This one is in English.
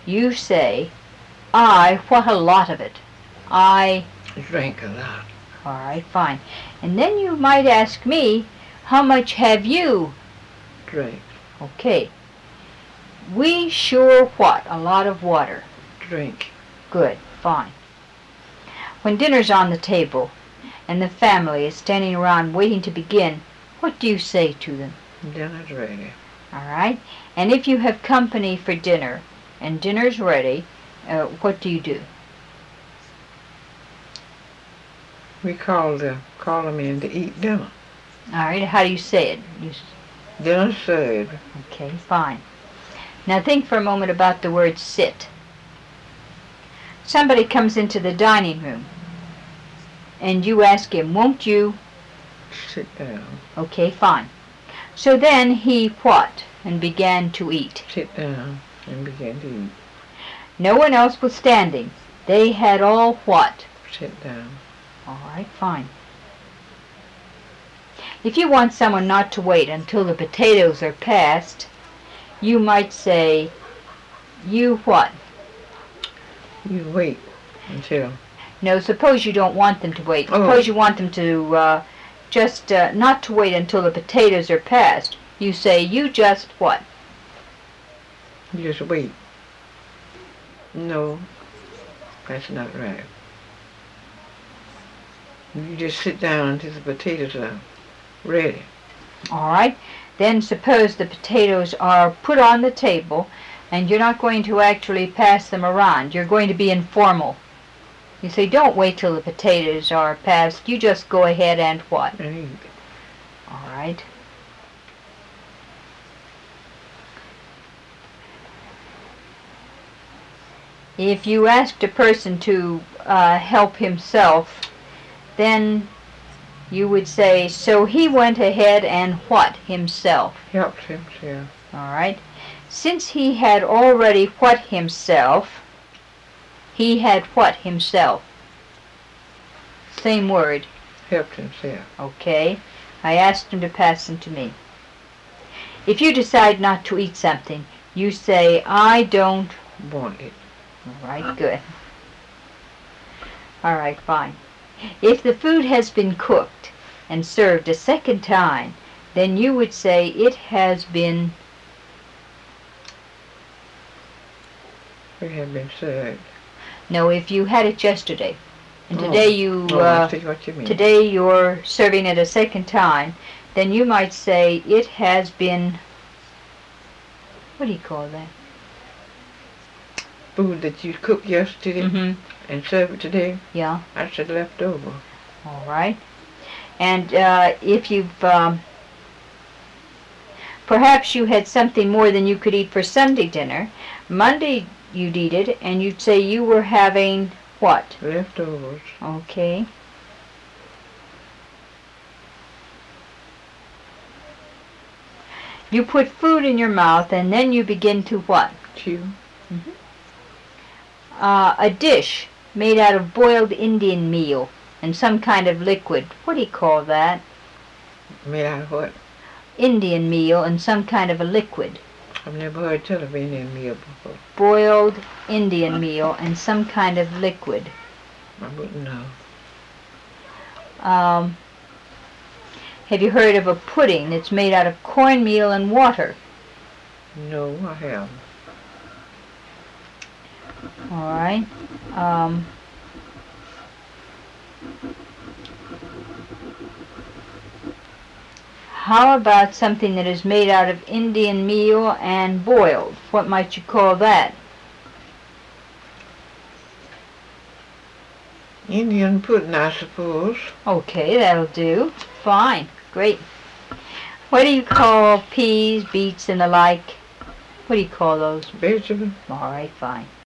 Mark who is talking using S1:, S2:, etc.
S1: you say, I what a lot of it. I
S2: drink a lot.
S1: All right, fine. And then you might ask me, how much have you?
S2: Drink.
S1: Okay. We sure what? A lot of water.
S2: Drink.
S1: Good, fine. When dinner's on the table and the family is standing around waiting to begin, what do you say to them?
S2: Dinner's ready.
S1: All right. And if you have company for dinner and dinner's ready, what do you do?
S2: We call them in to eat dinner.
S1: All right. How do you say it?
S2: Dinner's served.
S1: Okay, fine. Now think for a moment about the word sit. Somebody comes into the dining room and you ask him, won't you?
S2: Sit down.
S1: Okay, fine. So then he what? And began to eat.
S2: Sit down and began to eat.
S1: No one else was standing. They had all what?
S2: Sit down.
S1: All right, fine. If you want someone not to wait until the potatoes are passed, you might say, you what?
S2: You wait until...
S1: No, suppose you don't want them to wait.
S2: Oh.
S1: Suppose you want them to just not to wait until the potatoes are passed. You say, you just what?
S2: You just wait. No, that's not right. You just sit down until the potatoes are ready.
S1: All right. Then suppose the potatoes are put on the table and you're not going to actually pass them around. You're going to be informal. You say, don't wait till the potatoes are passed. You just go ahead and what?
S2: And eat.
S1: All right. If you asked a person to help himself, then you would say, so he went ahead and what himself?
S2: Helped himself.
S1: All right. Since he had already what himself, he had what himself? Same word.
S2: Helped himself.
S1: Okay. I asked him to pass them to me. If you decide not to eat something, you say, I don't
S2: Want it.
S1: All right, good. All right, fine. If the food has been cooked and served a second time, then you would say it has been...
S2: It had been served.
S1: No, if you had it yesterday, and today
S2: I see what you mean.
S1: today you're serving it a second time, then you might say it has been... What do you call that?
S2: Food that you cooked yesterday and served today.
S1: Yeah.
S2: I said leftover.
S1: All right. And if you've... perhaps you had something more than you could eat for Sunday dinner. Monday you'd eat it, and you'd say you were having what?
S2: Leftovers.
S1: Okay. You put food in your mouth, and then you begin to what?
S2: Chew.
S1: A dish made out of boiled Indian meal and some kind of liquid. What do you call that?
S2: Made out of what?
S1: Indian meal and some kind of a liquid.
S2: I've never heard tell of Indian meal before.
S1: Boiled Indian meal and some kind of liquid.
S2: I wouldn't know.
S1: Have you heard of a pudding that's made out of cornmeal and water?
S2: No, I haven't.
S1: All right. How about something that is made out of Indian meal and boiled? What might you call that?
S2: Indian pudding, I suppose.
S1: Okay, that'll do. Fine. Great. What do you call peas, beets, and the like? What do you call those?
S2: Vegetable.
S1: All right, fine.